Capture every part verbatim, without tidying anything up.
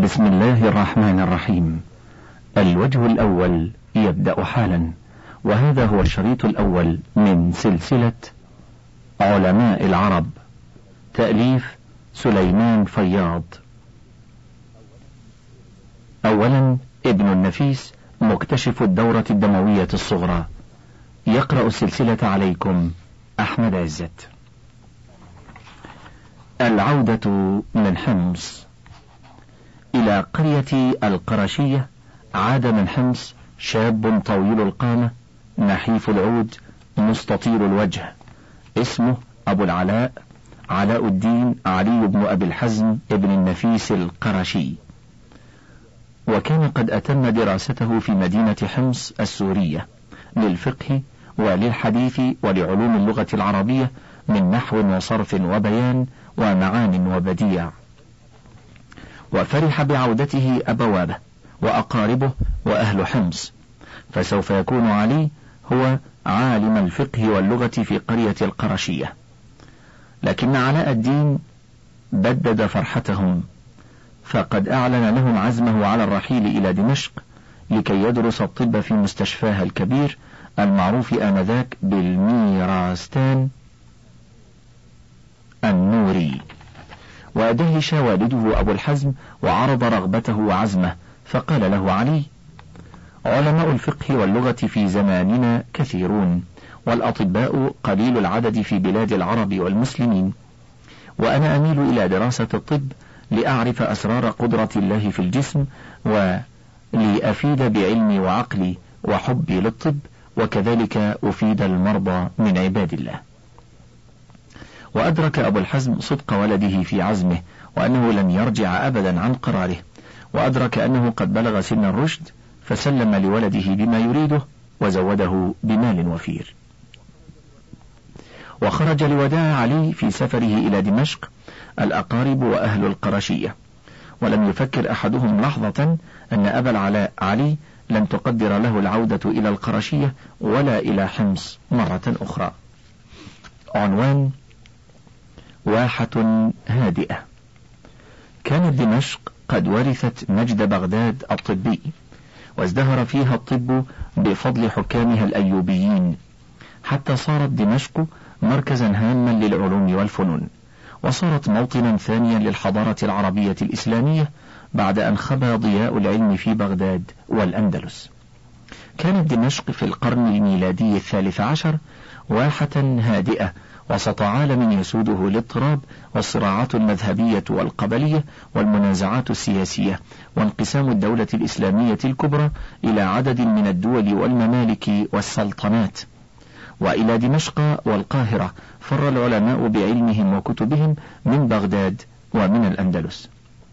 بسم الله الرحمن الرحيم. الوجه الأول يبدأ حالا، وهذا هو الشريط الأول من سلسلة علماء العرب، تأليف سليمان فياض. أولا، ابن النفيس مكتشف الدورة الدموية الصغرى. يقرأ السلسلة عليكم أحمد عزت. العودة من حمص. إلى قرية القرشية عاد من حمص شاب طويل القامة نحيف العود مستطيل الوجه، اسمه أبو العلاء علاء الدين علي بن أبي الحزم ابن النفيس القرشي، وكان قد أتم دراسته في مدينة حمص السورية للفقه وللحديث ولعلوم اللغة العربية من نحو وصرف وبيان ومعان وبديع. وفرح بعودته أبوابه وأقاربه وأهل حمص، فسوف يكون علي هو عالم الفقه واللغة في قرية القرشية. لكن علاء الدين بدد فرحتهم، فقد أعلن لهم عزمه على الرحيل إلى دمشق لكي يدرس الطب في مستشفاها الكبير المعروف آنذاك بالميراستان النوري. ودهش والده أبو الحزم وعرض رغبته وعزمه، فقال له علي: علماء الفقه واللغة في زماننا كثيرون، والأطباء قليل العدد في بلاد العرب والمسلمين، وأنا أميل إلى دراسة الطب لأعرف أسرار قدرة الله في الجسم، ولأفيد بعلمي وعقلي وحبي للطب، وكذلك أفيد المرضى من عباد الله. وأدرك أبو الحزم صدق ولده في عزمه، وأنه لن يرجع أبدا عن قراره، وأدرك أنه قد بلغ سن الرشد، فسلم لولده بما يريده وزوده بمال وفير. وخرج لوداع علي في سفره إلى دمشق الأقارب وأهل القرشية، ولم يفكر أحدهم لحظة أن أبا العلاء علي لن تقدر له العودة إلى القرشية ولا إلى حمص مرة أخرى. عنوان: واحة هادئة. كانت دمشق قد ورثت مجد بغداد الطبي، وازدهر فيها الطب بفضل حكامها الأيوبيين، حتى صارت دمشق مركزا هاما للعلوم والفنون، وصارت موطنا ثانيا للحضارة العربية الإسلامية بعد أن خبى ضياء العلم في بغداد والأندلس. كانت دمشق في القرن الميلادي الثالث عشر واحة هادئة، وسط عالم يسوده الاضطراب والصراعات المذهبية والقبلية والمنازعات السياسية، وانقسام الدولة الإسلامية الكبرى إلى عدد من الدول والممالك والسلطنات. وإلى دمشق والقاهرة فر العلماء بعلمهم وكتبهم من بغداد ومن الأندلس.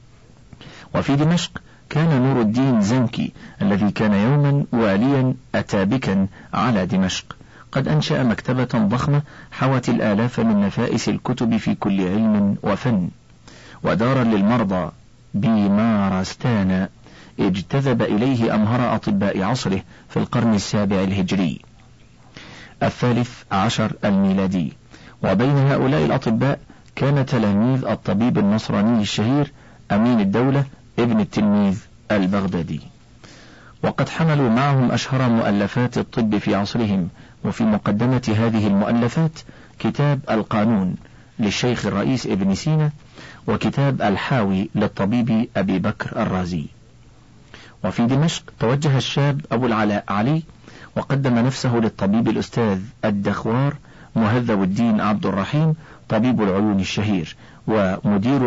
وفي دمشق كان نور الدين زنكي الذي كان يوما واليا أتابكا على دمشق قد أنشأ مكتبة ضخمة حوت الآلاف من نفائس الكتب في كل علم وفن، ودارا للمرضى بمارستان اجتذب إليه أمهر أطباء عصره في القرن السابع الهجري الثالث عشر الميلادي. وبين هؤلاء الأطباء كان تلاميذ الطبيب النصراني الشهير أمين الدولة ابن التلميذ البغدادي، وقد حملوا معهم أشهر مؤلفات الطب في عصرهم. وفي مقدمة هذه المؤلفات كتاب القانون للشيخ الرئيس ابن سينا، وكتاب الحاوي للطبيب أبي بكر الرازي. وفي دمشق توجه الشاب أبو العلاء علي وقدم نفسه للطبيب الأستاذ الدخوار مهذب الدين عبد الرحيم طبيب العيون الشهير ومدير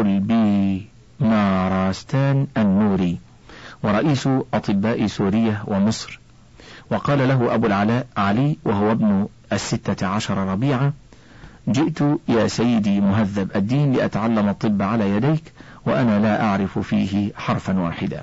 البيمارستان النوري ورئيس أطباء سوريا ومصر. وقال له أبو العلاء علي وهو ابن الستة عشر ربيعة: جئت يا سيدي مهذب الدين لأتعلم الطب على يديك، وأنا لا أعرف فيه حرفا واحدا.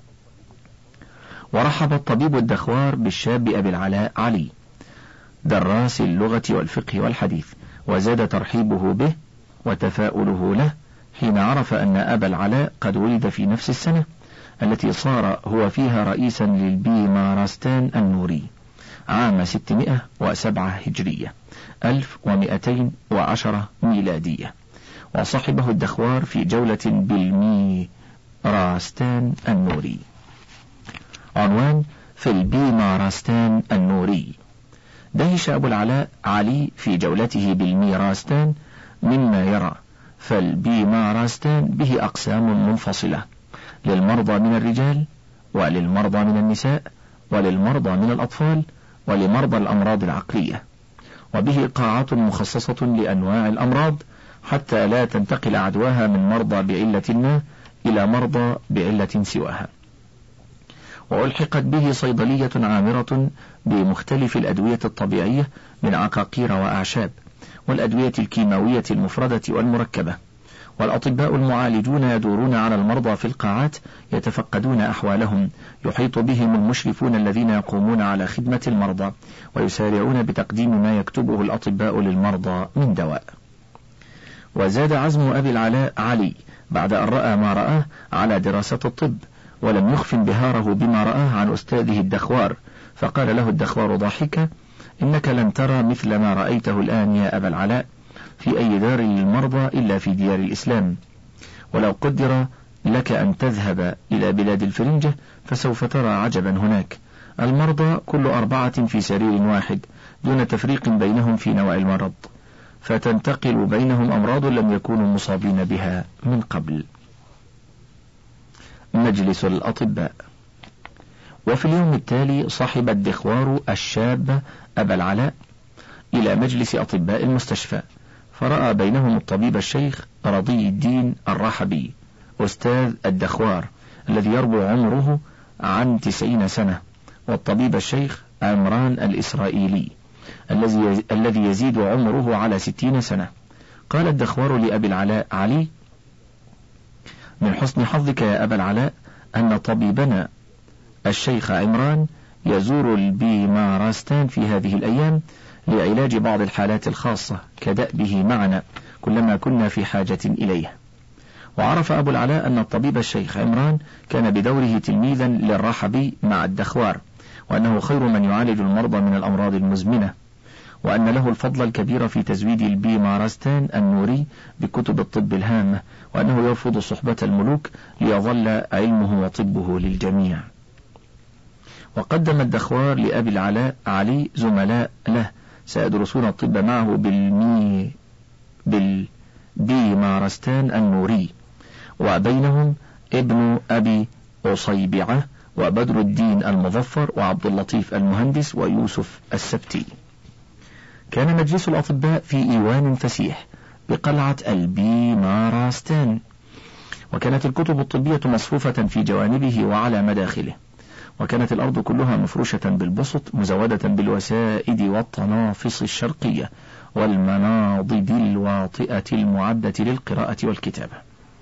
ورحب الطبيب الدخوار بالشاب أبي العلاء علي دراس اللغة والفقه والحديث، وزاد ترحيبه به وتفاؤله له حين عرف أن أبا العلاء قد ولد في نفس السنة التي صار هو فيها رئيسا للبيمارستان النوري عام ستمائة وسبعة هجرية ألف ومئتين وعشرة ميلادية. وصحبه الدخوار في جولة راستان النوري. عنوان: في البيماراستان النوري. دهش أبو العلاء علي في جولته بالميراستان مما يرى، فالبيماراستان به أقسام منفصلة: للمرضى من الرجال، وللمرضى من النساء، وللمرضى من الأطفال، ولمرضى الأمراض العقلية، وبه قاعات مخصصة لأنواع الأمراض حتى لا تنتقل عدواها من مرضى بعلة ما إلى مرضى بعلة سواها. وألحقت به صيدلية عامرة بمختلف الأدوية الطبيعية من عقاقير وأعشاب، والأدوية الكيماوية المفردة والمركبة، والأطباء المعالجون يدورون على المرضى في القاعات يتفقدون أحوالهم، يحيط بهم المشرفون الذين يقومون على خدمة المرضى، ويسارعون بتقديم ما يكتبه الأطباء للمرضى من دواء. وزاد عزم أبي العلاء علي بعد أن رأى ما رآه على دراسة الطب، ولم يخف انبهاره بما رآه عن أستاذه الدخوار، فقال له الدخوار ضاحكا: إنك لن ترى مثل ما رأيته الآن يا أبا العلاء في أي دار للمرضى إلا في ديار الإسلام، ولو قدر لك أن تذهب إلى بلاد الفرنجة فسوف ترى عجبا هناك، المرضى كل أربعة في سرير واحد دون تفريق بينهم في نوع المرض، فتنتقل بينهم أمراض لم يكونوا مصابين بها من قبل. مجلس الأطباء. وفي اليوم التالي صحب الدخوار الشاب أبا العلاء إلى مجلس أطباء المستشفى، فرأى بينهم الطبيب الشيخ رضي الدين الرحبي أستاذ الدخوار الذي يربو عمره عن تسعين سنة، والطبيب الشيخ عمران الإسرائيلي الذي الذي يزيد عمره على ستين سنة. قال الدخوار لأبي العلاء علي: من حسن حظك يا أبا العلاء أن طبيبنا الشيخ عمران يزور البيماراستان في هذه الأيام لعلاج بعض الحالات الخاصة كدأبه معنا كلما كنا في حاجة إليه. وعرف أبو العلاء أن الطبيب الشيخ عمران كان بدوره تلميذا للرحبي مع الدخوار، وأنه خير من يعالج المرضى من الأمراض المزمنة، وأن له الفضل الكبير في تزويد البيماراستان النوري بكتب الطب الهامة، وأنه يرفض صحبة الملوك ليظل علمه وطبه للجميع. وقدم الدخوار لأبي العلاء علي زملاء له سيدرسون الطب معه بالمي بالبيماراستان النوري، وبينهم ابن أبي أصيبعة وبدر الدين المظفر وعبد اللطيف المهندس ويوسف السبتي. كان مجلس الأطباء في إيوان فسيح بقلعة البيماراستان، وكانت الكتب الطبية مصفوفة في جوانبه وعلى مداخله، وكانت الأرض كلها مفروشة بالبسط مزودة بالوسائد والتنافس الشرقية والمناضد الواطئة المعدة للقراءة والكتابة.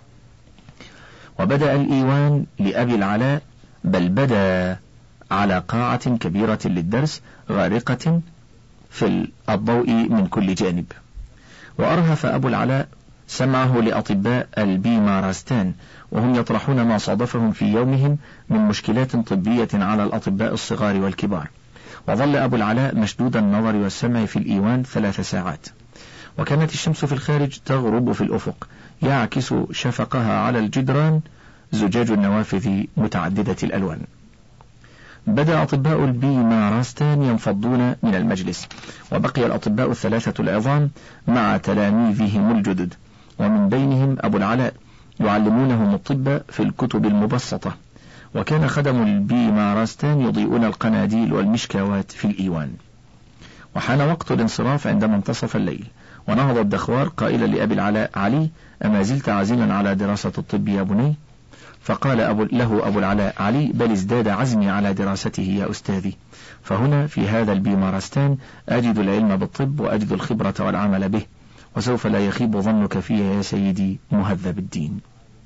وبدأ الإيوان لأبي العلاء بل بدا على قاعة كبيرة للدرس غارقة في الضوء من كل جانب. وأرهف أبو العلاء سمعه لأطباء البيماراستان وهم يطرحون ما صادفهم في يومهم من مشكلات طبية على الأطباء الصغار والكبار. وظل أبو العلاء مشدود النظر والسمع في الإيوان ثلاث ساعات، وكانت الشمس في الخارج تغرب في الأفق يعكس شفقها على الجدران زجاج النوافذ متعددة الألوان. بدأ أطباء البيماراستان ينفضون من المجلس، وبقي الأطباء الثلاثة العظام مع تلاميذهم الجدد، ومن بينهم أبو العلاء يعلمونهم الطب في الكتب المبسطة، وكان خدم البيماراستان يضيئون القناديل والمشكاوات في الإيوان. وحان وقت الانصراف عندما انتصف الليل، ونهض الدخوار قائلا لأبي العلاء علي: أما زلت عازما على دراسة الطب يا بني؟ فقال أبو له أبو العلاء علي: بل ازداد عزمي على دراسته يا أستاذي، فهنا في هذا البيماراستان أجد العلم بالطب وأجد الخبرة والعمل به، وسوف لا يخيب ظنك في يا سيدي مهذب الدين.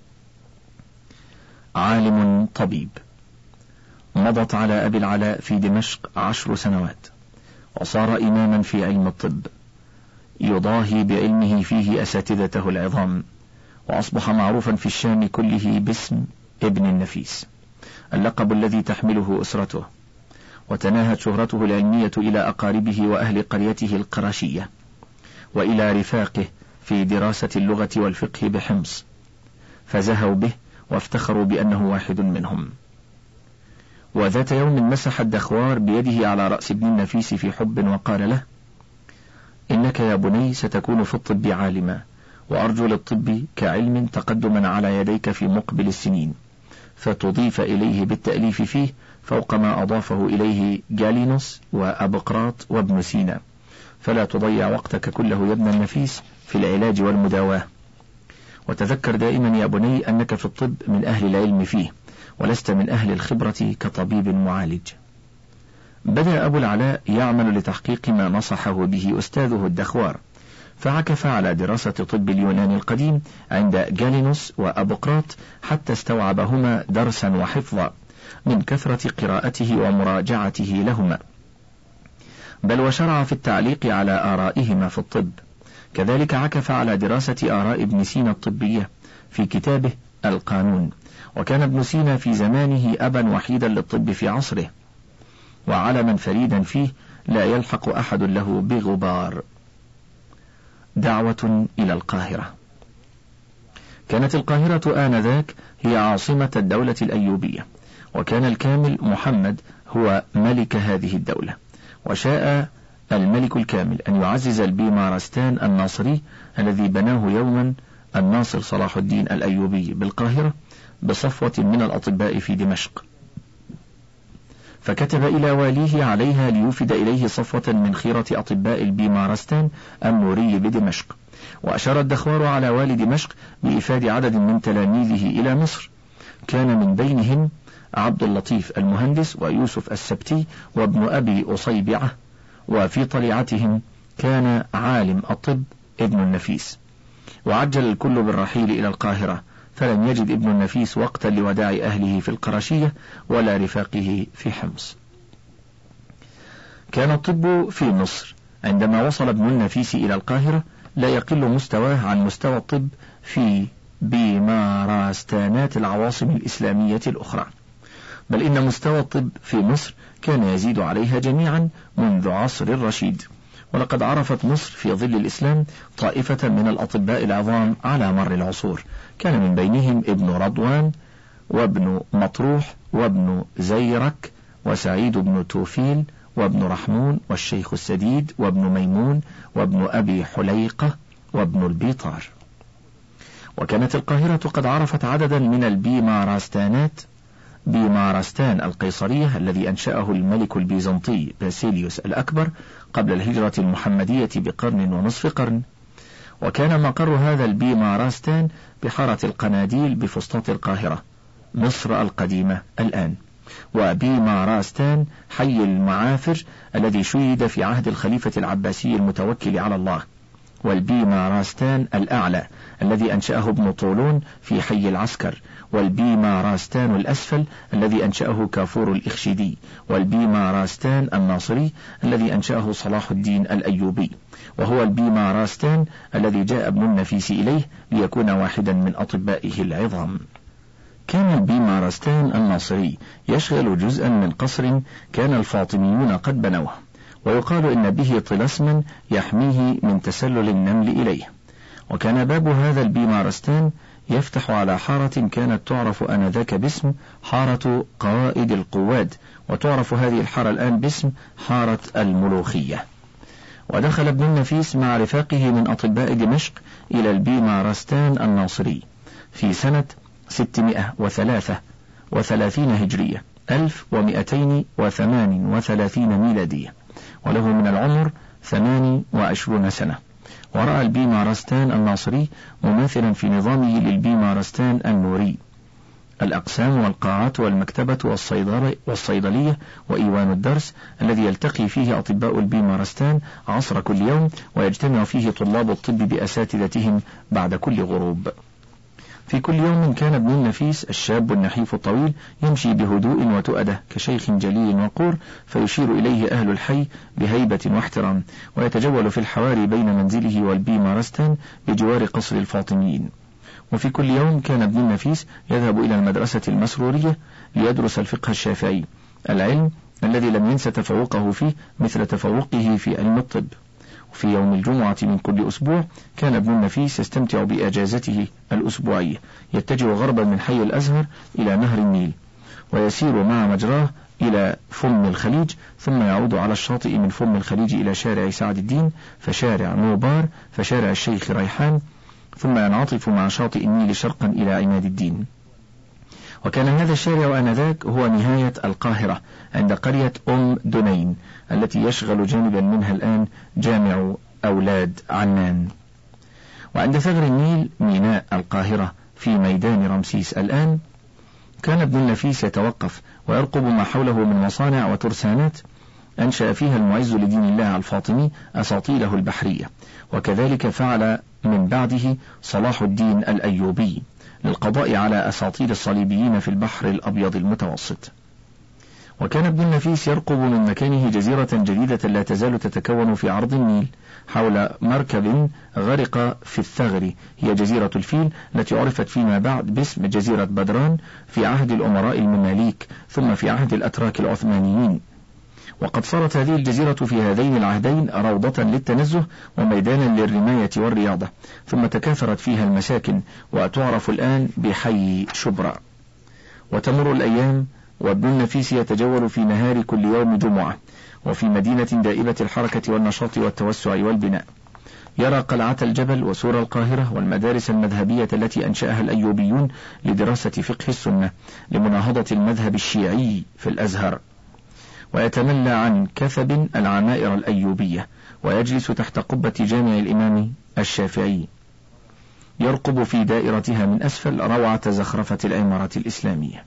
عالم طبيب. مضت على أبي العلاء في دمشق عشر سنوات، وصار إماما في علم الطب يضاهي بعلمه فيه أساتذته العظام، وأصبح معروفا في الشام كله باسم ابن النفيس، اللقب الذي تحمله أسرته، وتناهت شهرته العلمية إلى أقاربه وأهل قريته القرشية، وإلى رفاقه في دراسة اللغة والفقه بحمص، فزهوا به وافتخروا بأنه واحد منهم. وذات يوم مسح الدخوار بيده على رأس ابن النفيس في حب وقال له: إنك يا بني ستكون في الطب عالما، وأرجو للطب كعلم تقدما على يديك في مقبل السنين، فتضيف إليه بالتأليف فيه فوق ما أضافه إليه جالينوس وأبقراط وابن سينا، فلا تضيع وقتك كله يا ابن النفيس في العلاج والمداواة. وتذكر دائما يا بني أنك في الطب من أهل العلم فيه، ولست من أهل الخبرة كطبيب معالج. بدأ أبو العلاء يعمل لتحقيق ما نصحه به أستاذه الدخوار، فعكف على دراسة طب اليونان القديم عند جالينوس وأبقراط حتى استوعبهما درسا وحفظا من كثرة قراءته ومراجعته لهما، بل وشرع في التعليق على آرائهما في الطب. كذلك عكف على دراسة آراء ابن سينا الطبية في كتابه القانون، وكان ابن سينا في زمانه أبا وحيدا للطب في عصره، وعلما فريدا فيه لا يلحق أحد له بغبار. دعوة إلى القاهرة. كانت القاهرة آنذاك هي عاصمة الدولة الأيوبية، وكان الكامل محمد هو ملك هذه الدولة، وشاء الملك الكامل أن يعزز البيمارستان الناصري الذي بناه يوما الناصر صلاح الدين الأيوبي بالقاهرة بصفوة من الأطباء في دمشق، فكتب إلى واليه عليها ليوفد إليه صفوة من خيرة أطباء البيمارستان النوري بدمشق. وأشار الدخوار على والي دمشق بإفاد عدد من تلاميذه إلى مصر، كان من بينهم عبد اللطيف المهندس ويوسف السبتي وابن أبي أصيبعة، وفي طليعتهم كان عالم الطب ابن النفيس. وعجل الكل بالرحيل إلى القاهرة، فلم يجد ابن النفيس وقتا لوداع أهله في القرشية ولا رفاقه في حمص. كان الطب في مصر عندما وصل ابن النفيس إلى القاهرة لا يقل مستواه عن مستوى الطب في بيمارستانات العواصم الإسلامية الأخرى، بل إن مستوى الطب في مصر كان يزيد عليها جميعا منذ عصر الرشيد. ولقد عرفت مصر في ظل الإسلام طائفة من الأطباء العظام على مر العصور، كان من بينهم ابن رضوان وابن مطروح وابن زيرك وسعيد بن توفيل وابن رحمون والشيخ السديد وابن ميمون وابن أبي حليقة وابن البيطار. وكانت القاهرة قد عرفت عددا من البيمارستانات، بيمارستان القيصرية الذي أنشأه الملك البيزنطي باسيليوس الأكبر قبل الهجرة المحمدية بقرن ونصف قرن، وكان مقر هذا البيمارستان بحارة القناديل بفسطاط القاهرة مصر القديمة الآن. وبيمارستان حي المعافر الذي شيد في عهد الخليفة العباسي المتوكل على الله، والبيمارستان الأعلى الذي أنشأه ابن طولون في حي العسكر، والبيمارستان الأسفل الذي أنشأه كافور الإخشيدي، والبيمارستان الناصري الذي أنشأه صلاح الدين الأيوبي، وهو البيمارستان الذي جاء ابن النفيس إليه ليكون واحدا من أطبائه العظام. كان البيمارستان الناصري يشغل جزءا من قصر كان الفاطميون قد بنوه، ويقال إن به طلسما يحميه من تسلل النمل إليه. وكان باب هذا البيمارستان يفتح على حارة كانت تعرف آنذاك باسم حارة قائد القواد، وتعرف هذه الحارة الآن باسم حارة الملوخية. ودخل ابن النفيس مع رفاقه من أطباء دمشق إلى البيمارستان الناصري في سنة ستمائة وثلاثة وثلاثين هجرية ألف ومئتين وثمان وثلاثين ميلادية، وله من العمر ثمان وعشرون سنة. ورأى البيمارستان الناصري مماثلا في نظامه للبيمارستان النوري، الأقسام والقاعات والمكتبة والصيدلية وإيوان الدرس الذي يلتقي فيه أطباء البيمارستان عصر كل يوم، ويجتمع فيه طلاب الطب بأساتذتهم بعد كل غروب. في كل يوم كان ابن النفيس الشاب النحيف الطويل يمشي بهدوء وتؤدة كشيخ جليل وقور، فيشير إليه أهل الحي بهيبة واحترام، ويتجول في الحواري بين منزله والبيمارستان بجوار قصر الفاطميين. وفي كل يوم كان ابن النفيس يذهب إلى المدرسة المسرورية ليدرس الفقه الشافعي، العلم الذي لم ينس تفوقه فيه مثل تفوقه في علم الطب. في يوم الجمعة من كل أسبوع كان ابن النفيس يستمتع بأجازته الأسبوعية، يتجه غربا من حي الأزهر إلى نهر النيل، ويسير مع مجراه إلى فم الخليج، ثم يعود على الشاطئ من فم الخليج إلى شارع سعد الدين، فشارع نوبار، فشارع الشيخ ريحان، ثم ينعطف مع شاطئ النيل شرقا إلى عماد الدين. وكان هذا الشارع آنذاك هو نهاية القاهرة عند قرية أم دنين التي يشغل جانبا منها الآن جامع أولاد عنان. وعند ثغر النيل ميناء القاهرة في ميدان رمسيس الآن كان ابن النفيس يتوقف ويرقب ما حوله من مصانع وترسانات أنشأ فيها المعز لدين الله الفاطمي أساطيله البحرية، وكذلك فعل من بعده صلاح الدين الأيوبي للقضاء على أساطيل الصليبيين في البحر الأبيض المتوسط. وكان ابن النفيس يرقب من مكانه جزيرة جديدة لا تزال تتكون في عرض النيل حول مركب غرق في الثغر، هي جزيرة الفيل التي عرفت فيما بعد باسم جزيرة بدران في عهد الأمراء المماليك ثم في عهد الأتراك العثمانيين. وقد صارت هذه الجزيرة في هذين العهدين روضة للتنزه وميدانا للرماية والرياضة، ثم تكاثرت فيها المساكن وتعرف الآن بحي شبرا. وتمر الأيام وابن النفيس يتجول في نهار كل يوم جمعة وفي مدينة دائبة الحركة والنشاط والتوسع والبناء، يرى قلعة الجبل وسور القاهرة والمدارس المذهبية التي أنشأها الأيوبيون لدراسة فقه السنة لمناهضة المذهب الشيعي في الأزهر، ويتملى عن كثب العمائر الأيوبية ويجلس تحت قبة جامع الإمام الشافعي يرقب في دائرتها من أسفل روعة زخرفة العمارة الإسلامية.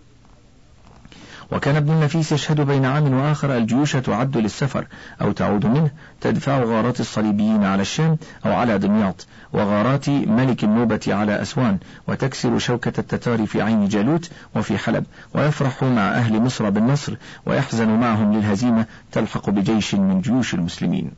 وكان ابن النفيس يشهد بين عام وآخر الجيوش تعد للسفر أو تعود منه تدفع غارات الصليبيين على الشام أو على دمياط، وغارات ملك النوبة على أسوان، وتكسر شوكة التتار في عين جالوت وفي حلب، ويفرح مع أهل مصر بالنصر ويحزن معهم للهزيمة تلحق بجيش من جيوش المسلمين.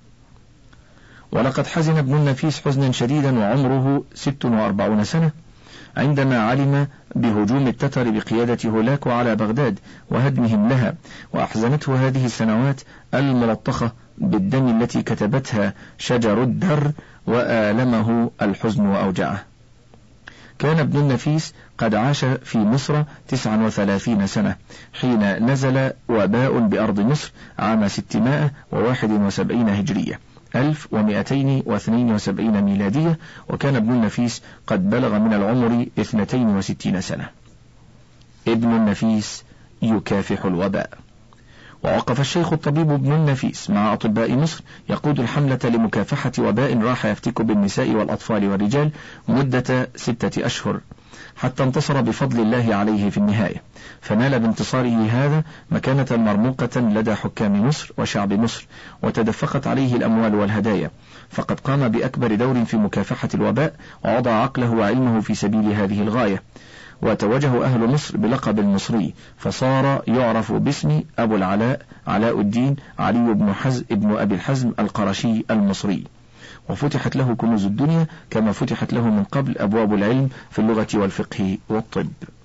ولقد حزن ابن النفيس حزنا شديدا وعمره ست وأربعون سنة عندما علم بهجوم التتر بقيادة هولاكو على بغداد وهدمهم لها، وأحزنته هذه السنوات الملطخة بالدم التي كتبتها شجر الدر، وآلمه الحزن وأوجعه. كان ابن النفيس قد عاش في مصر تسعا وثلاثين سنة حين نزل وباء بأرض مصر عام ستمائة وواحد وسبعين هجرية ألف ومئتين واثنين وسبعين ميلادية، وكان ابن النفيس قد بلغ من العمر اثنتين وستين سنة. ابن النفيس يكافح الوباء. ووقف الشيخ الطبيب ابن النفيس مع أطباء مصر يقود الحملة لمكافحة وباء راح يفتك بالنساء والأطفال والرجال مدة ستة أشهر حتى انتصر بفضل الله عليه في النهاية، فنال بانتصاره هذا مكانة مرموقة لدى حكام مصر وشعب مصر، وتدفقت عليه الأموال والهدايا، فقد قام بأكبر دور في مكافحة الوباء ووضع عقله وعلمه في سبيل هذه الغاية. وتوجه أهل مصر بلقب المصري، فصار يعرف باسم أبو العلاء علاء الدين علي بن حزم ابن أبي الحزم القرشي المصري، وفتحت له كنوز الدنيا كما فتحت له من قبل أبواب العلم في اللغة والفقه والطب.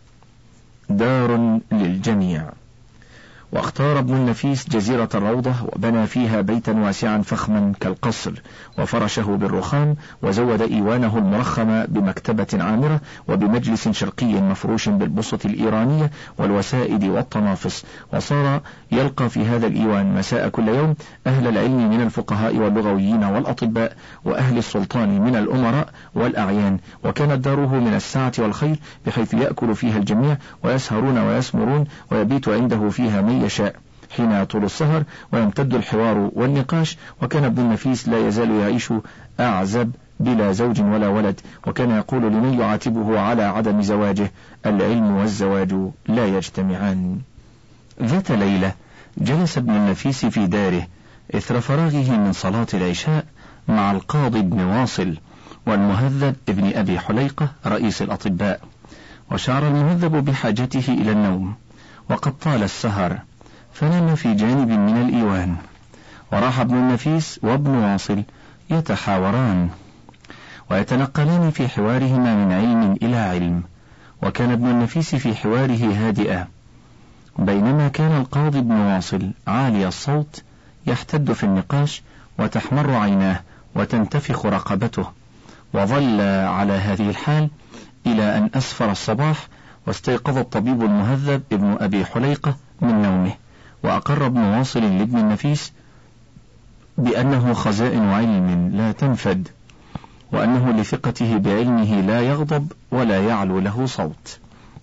دار للجميع. واختار ابن النفيس جزيرة الروضة وبنى فيها بيتا واسعا فخما كالقصر، وفرشه بالرخام، وزود إيوانه المرخم بمكتبة عامرة وبمجلس شرقي مفروش بالبسط الإيرانية والوسائد والتنافس، وصار يلقى في هذا الإيوان مساء كل يوم أهل العلم من الفقهاء واللغويين والأطباء وأهل السلطان من الأمراء والأعيان، وكانت داره من السعة والخير بحيث يأكل فيها الجميع ويسهرون ويسمرون ويبيت عنده فيها من يشاء حين يطول السهر ويمتد الحوار والنقاش. وكان ابن النفيس لا يزال يعيش أعزب بلا زوج ولا ولد، وكان يقول لمن يعاتبه على عدم زواجه: العلم والزواج لا يجتمعان. ذات ليلة جلس ابن النفيس في داره إثر فراغه من صلاة العشاء مع القاضي بن واصل والمهذب ابن أبي حليقة رئيس الأطباء، وشعر المهذب بحاجته إلى النوم وقد طال السهر، فنام في جانب من الإيوان، وراح ابن النفيس وابن واصل يتحاوران ويتنقلان في حوارهما من علم إلى علم. وكان ابن النفيس في حواره هادئا، بينما كان القاضي ابن واصل عالي الصوت يحتد في النقاش وتحمر عيناه وتنتفخ رقبته، وظل على هذه الحال إلى أن أسفر الصباح، واستيقظ الطبيب المهذب ابن أبي حليقة من نومه، وأقر ابن واصل لابن النفيس بأنه خزائن علم لا تنفد، وأنه لثقته بعلمه لا يغضب ولا يعلو له صوت.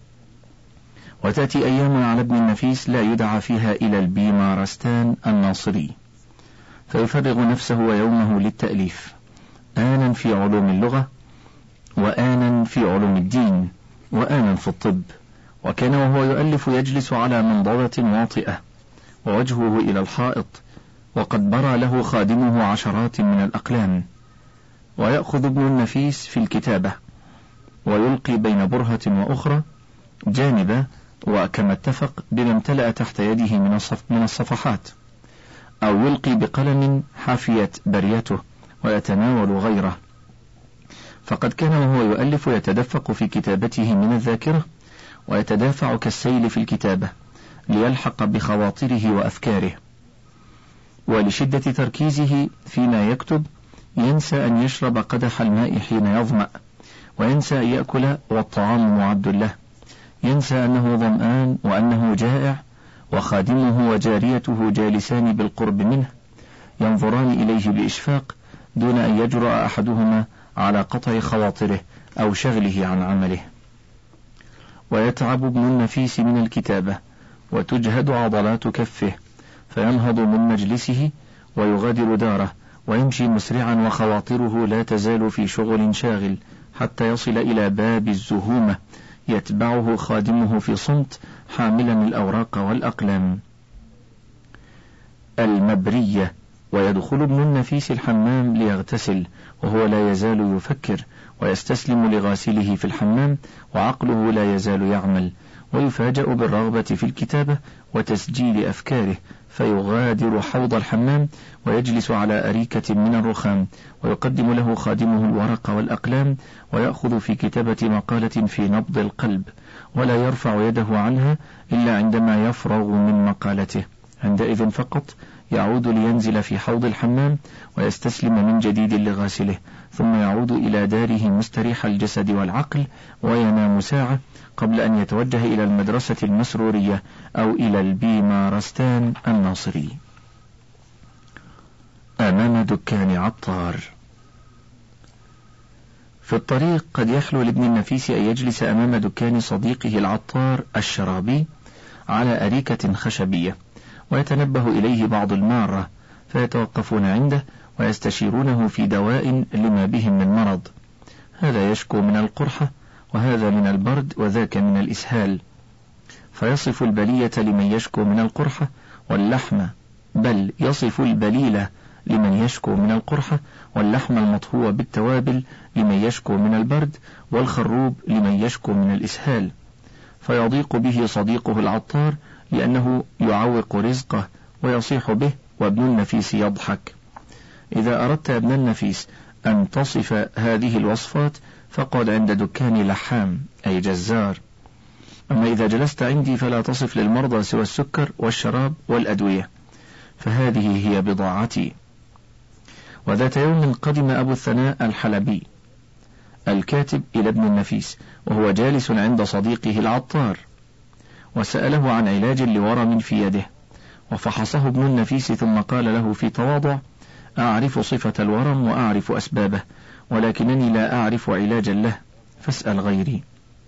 وتأتي أيام على ابن النفيس لا يدعى فيها إلى البيمارستان الناصري، فيفرغ نفسه ويومه للتأليف، آنا في علوم اللغة، وآنا في علوم الدين، وآنا في الطب. وكان وهو يؤلف يجلس على منضدة واطئة ووجهه إلى الحائط، وقد برى له خادمه عشرات من الأقلام، ويأخذ ابن النفيس في الكتابة ويلقي بين برهة وأخرى جانبا، وكما اتفق بما امتلأ تحت يده من, الصف من الصفحات، أو يلقي بقلم حافية بريته ويتناول غيره. فقد كان وهو يؤلف يتدفق في كتابته من الذاكرة، ويتدافع كالسيل في الكتابة ليلحق بخواطره وأفكاره، ولشدة تركيزه فيما يكتب ينسى أن يشرب قدح الماء حين يظمأ، وينسى أن يأكل والطعام معد له، ينسى أنه ظمآن وأنه جائع، وخادمه وجاريته جالسان بالقرب منه ينظران إليه بإشفاق، دون أن يجرؤ أحدهما على قطع خواطره أو شغله عن عمله. ويتعب ابن النفيس من الكتابة، وتجهد عضلات كفه، فينهض من مجلسه ويغادر داره، ويمشي مسرعا، وخواطره لا تزال في شغل شاغل، حتى يصل إلى باب الزهومة يتبعه خادمه في صمت حاملا الأوراق والأقلام. المبرية. ويدخل ابن النفيس الحمام ليغتسل، وهو لا يزال يفكر، ويستسلم لغاسله في الحمام، وعقله لا يزال يعمل، ويفاجأ بالرغبة في الكتابة وتسجيل أفكاره، فيغادر حوض الحمام ويجلس على أريكة من الرخام، ويقدم له خادمه الورق والأقلام، ويأخذ في كتابة مقالة في نبض القلب، ولا يرفع يده عنها إلا عندما يفرغ من مقالته، عندئذ فقط يعود لينزل في حوض الحمام ويستسلم من جديد لغاسله، ثم يعود إلى داره مستريح الجسد والعقل، وينام ساعة قبل أن يتوجه إلى المدرسة المسرورية أو إلى البيمارستان الناصري. أمام دكان عطار. في الطريق قد يحلو لابن النفيس أن يجلس أمام دكان صديقه العطار الشرابي على أريكة خشبية، ويتنبه إليه بعض المارة، فيتوقفون عنده ويستشيرونه في دواء لما بهم من مرض، هذا يشكو من القرحة، وهذا من البرد، وذاك من الإسهال، فيصف البلية لمن يشكو من القرحة، واللحم بل يصف البليلة لمن يشكو من القرحة، واللحم المطهو بالتوابل لمن يشكو من البرد، والخروب لمن يشكو من الإسهال، فيضيق به صديقه العطار لأنه يعوق رزقه ويصيح به، وابن النفيس يضحك. إذا أردت ابن النفيس أن تصف هذه الوصفات فقد عند دكان لحام أي جزار، أما إذا جلست عندي فلا تصف للمرضى سوى السكر والشراب والأدوية، فهذه هي بضاعتي. وذات يوم قدم أبو الثناء الحلبي الكاتب إلى ابن النفيس وهو جالس عند صديقه العطار، وسأله عن علاج لورم في يده، وفحصه ابن النفيس ثم قال له في تواضع: أعرف صفة الورم وأعرف أسبابه، ولكنني لا أعرف علاجا له، فاسأل غيري.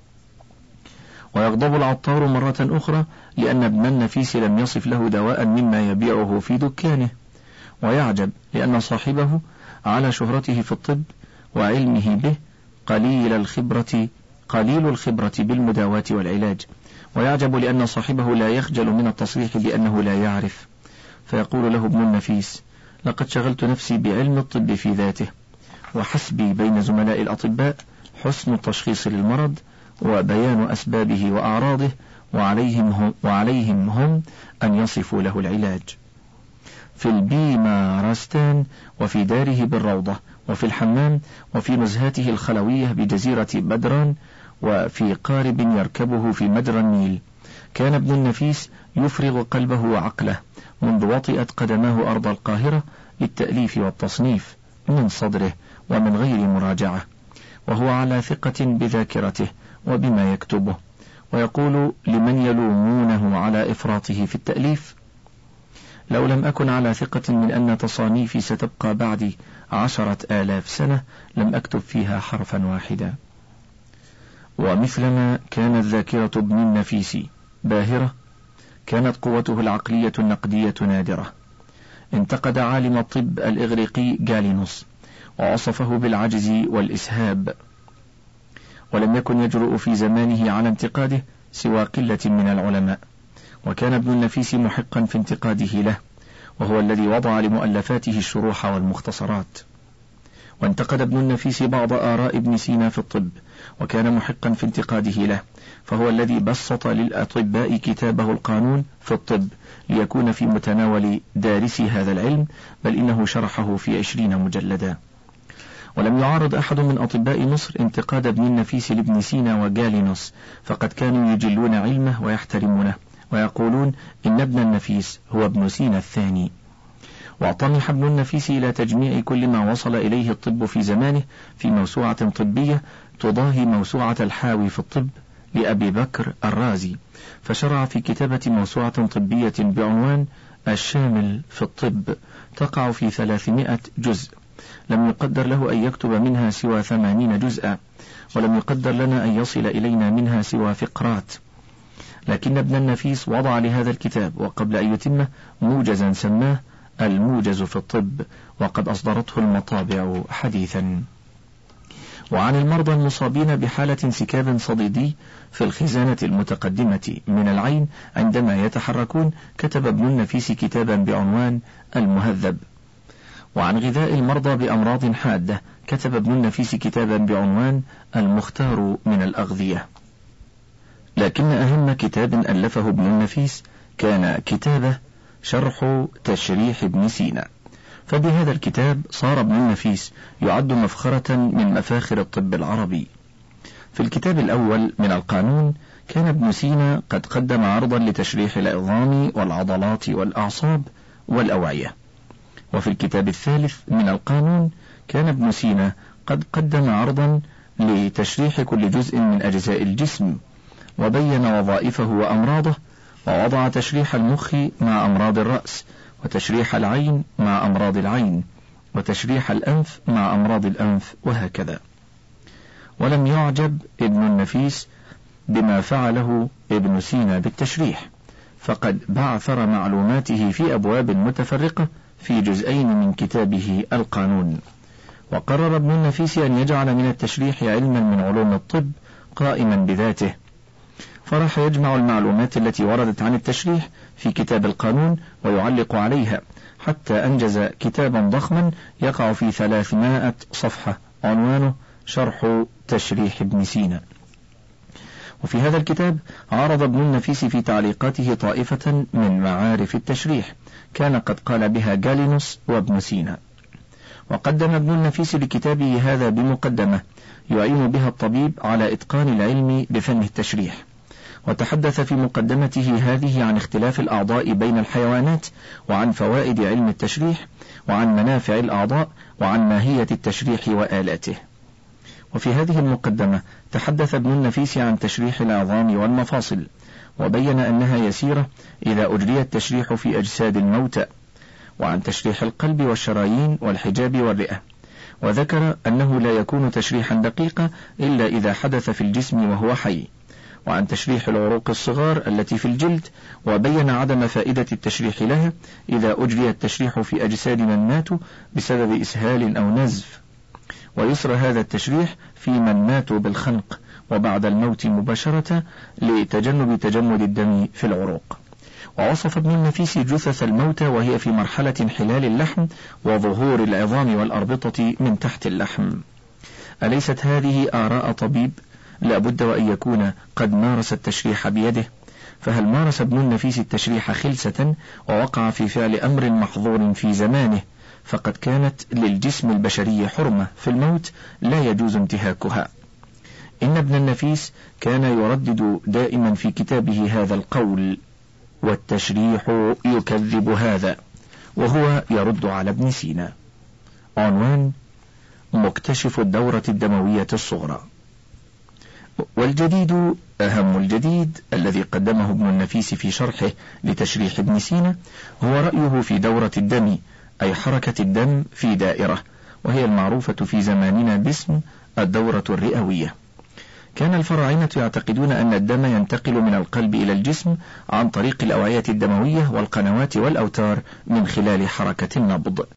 ويغضب العطار مرة أخرى لأن ابن النفيس لم يصف له دواء مما يبيعه في دكانه، ويعجب لأن صاحبه على شهرته في الطب وعلمه به قليل الخبرة قليل الخبرة بالمداواة والعلاج، ويعجب لأن صاحبه لا يخجل من التصريح بأنه لا يعرف، فيقول له ابن النفيس: لقد شغلت نفسي بعلم الطب في ذاته، وحسبي بين زملاء الأطباء حسن التشخيص للمرض وبيان أسبابه وأعراضه، وعليهم هم, وعليهم هم أن يصفوا له العلاج. في البيمارستان، وفي داره بالروضة، وفي الحمام، وفي نزهاته الخلوية بجزيرة بدران، وفي قارب يركبه في مجرى النيل، كان ابن النفيس يفرغ قلبه وعقله منذ وطئت قدماه أرض القاهرة للتأليف والتصنيف، من صدره ومن غير مراجعة، وهو على ثقة بذاكرته وبما يكتبه، ويقول لمن يلومونه على إفراطه في التأليف: لو لم أكن على ثقة من أن تصانيفي ستبقى بعدي عشرة آلاف سنة لم أكتب فيها حرفا واحدا. ومثلما كانت ذاكرة ابن النفيس باهرة، كانت قوته العقلية النقدية نادرة. انتقد عالم الطب الإغريقي جالينوس ووصفه بالعجز والإسهاب، ولم يكن يجرؤ في زمانه على انتقاده سوى قلة من العلماء، وكان ابن النفيس محقا في انتقاده له، وهو الذي وضع لمؤلفاته الشروح والمختصرات. وانتقد ابن النفيس بعض آراء ابن سينا في الطب، وكان محقا في انتقاده له، فهو الذي بسط للأطباء كتابه القانون في الطب ليكون في متناول دارسي هذا العلم، بل إنه شرحه في عشرين مجلدا. ولم يعارض أحد من أطباء مصر انتقاد ابن النفيس لابن سينا وجالينوس، فقد كانوا يجلون علمه ويحترمونه ويقولون إن ابن النفيس هو ابن سينا الثاني. واعتمح ابن النفيس إلى تجميع كل ما وصل إليه الطب في زمانه في موسوعة طبية تضاهي موسوعة الحاوي في الطب لأبي بكر الرازي، فشرع في كتابة موسوعة طبية بعنوان الشامل في الطب تقع في ثلاثمائة جزء، لم يقدر له أن يكتب منها سوى ثمانين جزءا، ولم يقدر لنا أن يصل إلينا منها سوى فقرات. لكن ابن النفيس وضع لهذا الكتاب وقبل أن يتمه موجزا سماه الموجز في الطب، وقد أصدرته المطابع حديثا. وعن المرضى المصابين بحالة انسكاب صديدي في الخزانة المتقدمة من العين عندما يتحركون كتب ابن النفيس كتابا بعنوان المهذب. وعن غذاء المرضى بأمراض حادة كتب ابن النفيس كتابا بعنوان المختار من الأغذية. لكن أهم كتاب ألفه ابن النفيس كان كتابه شرح تشريح ابن سينا، فبهذا الكتاب صار ابن النفيس يعد مفخرة من مفاخر الطب العربي. في الكتاب الأول من القانون كان ابن سينا قد قدم عرضا لتشريح العظام والعضلات والأعصاب والأوعية، وفي الكتاب الثالث من القانون كان ابن سينا قد قدم عرضا لتشريح كل جزء من أجزاء الجسم، وبين وظائفه وأمراضه، ووضع تشريح المخ مع أمراض الرأس، وتشريح العين مع أمراض العين، وتشريح الأنف مع أمراض الأنف، وهكذا. ولم يعجب ابن النفيس بما فعله ابن سينا بالتشريح، فقد بعثر معلوماته في أبواب متفرقة في جزئين من كتابه القانون. وقرر ابن النفيس أن يجعل من التشريح علما من علوم الطب قائما بذاته، فراح يجمع المعلومات التي وردت عن التشريح في كتاب القانون ويعلق عليها، حتى أنجز كتابا ضخما يقع في ثلاثمائة صفحة عنوانه شرح تشريح ابن سينا. وفي هذا الكتاب عرض ابن النفيس في تعليقاته طائفة من معارف التشريح كان قد قال بها جالينوس وابن سينا. وقدم ابن النفيس لكتابه هذا بمقدمة يعين بها الطبيب على إتقان العلم بفن التشريح، وتحدث في مقدمته هذه عن اختلاف الأعضاء بين الحيوانات، وعن فوائد علم التشريح، وعن منافع الأعضاء، وعن ماهية التشريح وآلاته. وفي هذه المقدمة تحدث ابن النفيس عن تشريح العظام والمفاصل، وبين أنها يسيرة إذا أجري التشريح في أجساد الموتى، وعن تشريح القلب والشرايين والحجاب والرئة، وذكر أنه لا يكون تشريحا دقيقا إلا إذا حدث في الجسم وهو حي، وعن تشريح العروق الصغار التي في الجلد، وبين عدم فائدة التشريح لها إذا أجري التشريح في أجساد من ماتوا بسبب إسهال أو نزف، ويسرى هذا التشريح في من ماتوا بالخنق وبعد الموت مباشرة لتجنب تجمد الدم في العروق. ووصف ابن النفيس جثث الموتى وهي في مرحلة انحلال اللحم وظهور العظام والأربطة من تحت اللحم. أليست هذه آراء طبيب؟ لا بد وأن يكون قد مارس التشريح بيده. فهل مارس ابن النفيس التشريح خلسة ووقع في فعل أمر محظور في زمانه؟ فقد كانت للجسم البشري حرمة في الموت لا يجوز انتهاكها. إن ابن النفيس كان يردد دائما في كتابه هذا القول: والتشريح يكذب هذا، وهو يرد على ابن سينا. عنوان: مكتشف الدورة الدموية الصغرى. والجديد أهم الجديد الذي قدمه ابن النفيس في شرحه لتشريح ابن سينا هو رأيه في دورة الدم، أي حركة الدم في دائرة، وهي المعروفة في زماننا باسم الدورة الرئوية. كان الفراعنة يعتقدون أن الدم ينتقل من القلب إلى الجسم عن طريق الأوعية الدموية والقنوات والأوتار من خلال حركة النبض.